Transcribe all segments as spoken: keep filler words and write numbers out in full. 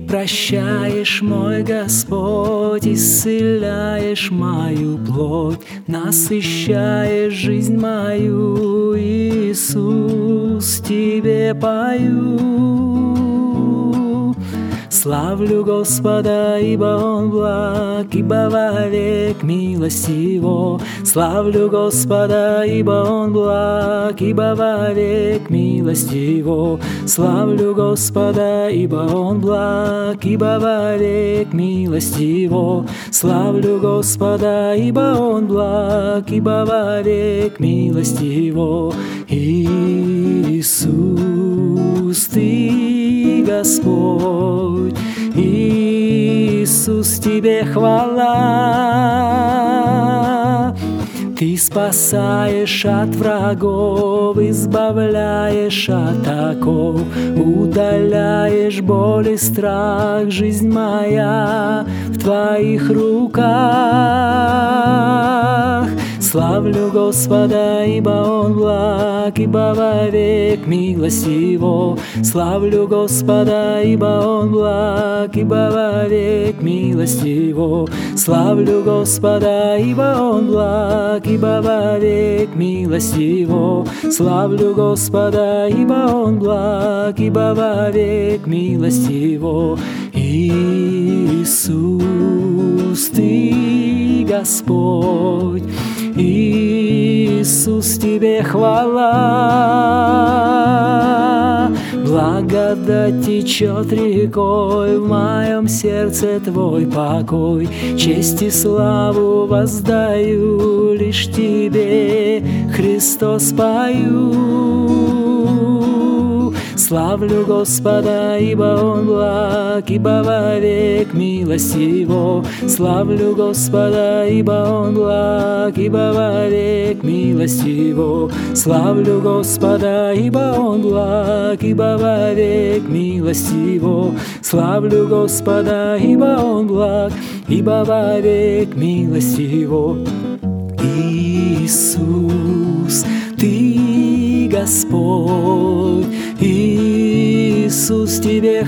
прощаешь, мой Господь, исцеляешь мою плоть, насыщаешь жизнь мою, Иисус, Тебе пою. Славлю Господа, ибо Он благ, ибо вовек милость Его. Славлю Господа, ибо Он благ, ибо вовек милость Его. Славлю Господа, ибо Он благ, ибо вовек милость Его. Славлю Господа, ибо Он благ, ибо вовек милость Его. Иисус, Ты Господь, Иисус, Тебе хвала. Ты спасаешь от врагов, избавляешь от оков, удаляешь боль и страх, жизнь моя в Твоих руках. Славлю Господа, ибо Он благ, ибо вовек милость Его. Славлю Господа, ибо Он благ, ибо вовек милость Его. Славлю Господа, ибо Он благ, ибо вовек милость Его. Славлю Господа, ибо Он благ, ибо вовек милость Его. Иисус, Ты Господь, Иисус, Тебе хвала. Благодать течет рекой, в моем сердце Твой покой. Честь и славу воздаю лишь Тебе, Христос, пою. Славлю Господа, ибо Он благ, ибо вовек милость Его. Славлю Господа, ибо Он благ, ибо вовек милость Его. Славлю Господа, ибо Он благ, ибо вовек милость Его. Славлю Господа, ибо Он благ, ибо вовек милость Его. Иисус, Ты Господь, Иисус, Тебе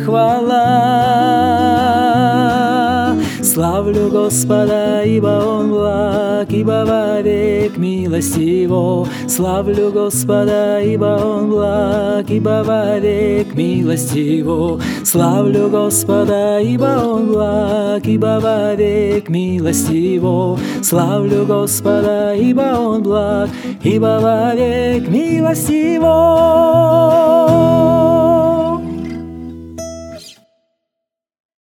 хвала. Славлю Господа, ибо Он благ, ибо вовек милость Его. Славлю Господа, ибо Он благ, ибо вовек милость Его. Славлю Господа, ибо Он благ, ибо вовек милость Его. Славлю Господа, ибо Он благ, ибо вовек милость Его.